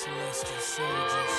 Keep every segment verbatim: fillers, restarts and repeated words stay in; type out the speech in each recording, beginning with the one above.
Celestial soldiers.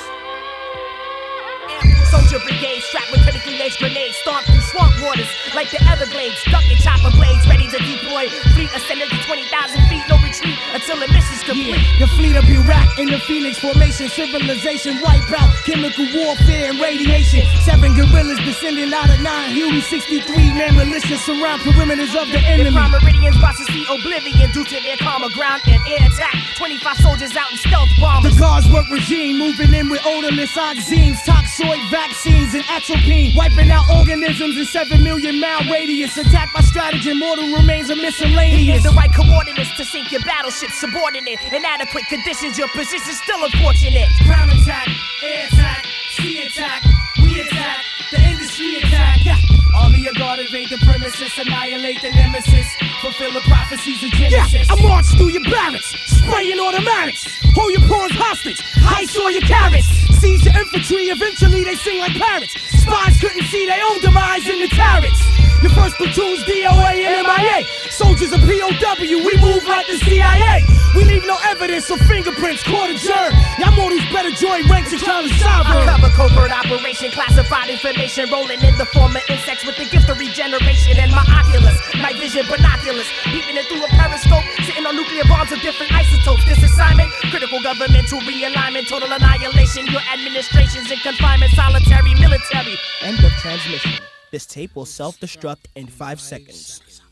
Soldier brigade strapped with critically laced grenades, stomp through swamp waters like the Everglades, ducking chopper blades, ready to deploy. Fleet ascended to twenty thousand feet, no retreat until the mission's complete. Yeah, the fleet of Iraq in the Phoenix formation, civilization wipe out, chemical warfare and radiation. Seven guerrillas descending out of nine, Huey sixty-three man militia surround perimeters of the enemy. The crime meridians about to see oblivion due to their karma, ground and air attack. twenty-five soldiers out in stealth bombers. The guards work regime, moving in with odorless oxines, toxoid vaccines and atropine, wiping out organisms in seven million mile radius. Attack by stratagem, mortal remains of miscellaneous. The right coordinates to sink your battleship, subordinate. Inadequate conditions, your position's still unfortunate. Ground attack, air attack, sea attack, we attack, the industry attack. Yeah. Army of God invade the premises, annihilate the nemesis, fulfill the prophecies of Genesis. Yeah, I march through your barracks, spraying automatics, hold your pawns hostage, ice all your carrots. Seize your infantry, eventually they sing like parrots. Spies couldn't see their own demise in the carrots. Your first platoon's D O A and M I A. Soldiers are P O W, we move like the C I A. We leave no evidence or fingerprints, court adjourned. Y'all mortals better join ranks and try to solve I cover covert operation, classified information, rolling in the form of insects with the gift of regeneration. And my oculus, night vision binoculars, peeping it through a periscope, sitting on nuclear bombs of different isotopes. This assignment, critical governmental realignment, total annihilation. Your administration's in confinement, solitary military. End of transmission. This tape will self-destruct in five seconds.